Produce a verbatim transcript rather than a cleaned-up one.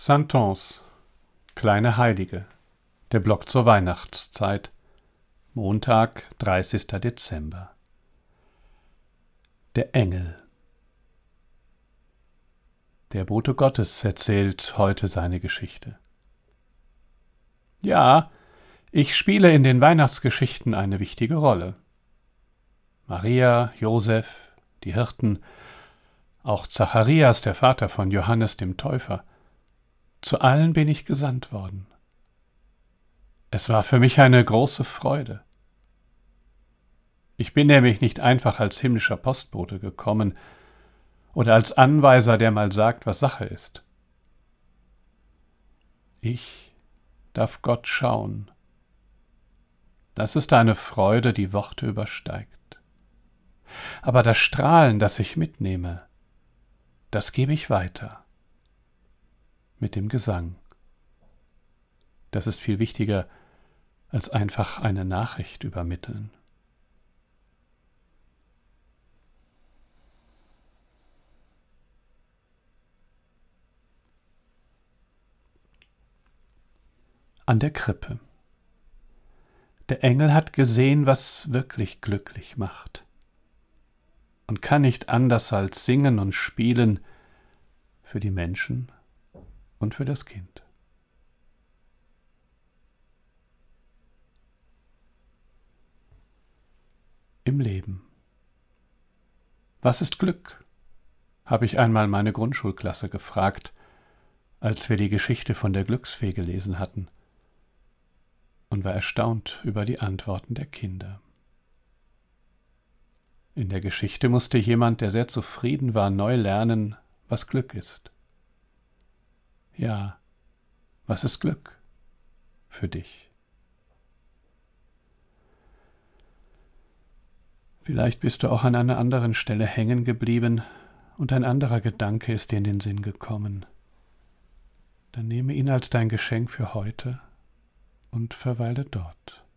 Santons, kleine Heilige. Der Blog zur Weihnachtszeit. Montag, dreißigster Dezember. Der Engel. Der Bote Gottes erzählt heute seine Geschichte. Ja, ich spiele in den Weihnachtsgeschichten eine wichtige Rolle. Maria, Josef, die Hirten, auch Zacharias, der Vater von Johannes dem Täufer. Zu allen bin ich gesandt worden. Es war für mich eine große Freude. Ich bin nämlich nicht einfach als himmlischer Postbote gekommen oder als Anweiser, der mal sagt, was Sache ist. Ich darf Gott schauen. Das ist eine Freude, die Worte übersteigt. Aber das Strahlen, das ich mitnehme, das gebe ich weiter. Mit dem Gesang. Das ist viel wichtiger, als einfach eine Nachricht übermitteln. An der Krippe. Der Engel hat gesehen, was wirklich glücklich macht, und kann nicht anders als singen und spielen für die Menschen und für das Kind. Im Leben. Was ist Glück? Habe ich einmal meine Grundschulklasse gefragt, als wir die Geschichte von der Glücksfee gelesen hatten, und war erstaunt über die Antworten der Kinder. In der Geschichte musste jemand, der sehr zufrieden war, neu lernen, was Glück ist. Ja, was ist Glück für dich? Vielleicht bist du auch an einer anderen Stelle hängen geblieben und ein anderer Gedanke ist dir in den Sinn gekommen. Dann nehme ihn als dein Geschenk für heute und verweile dort.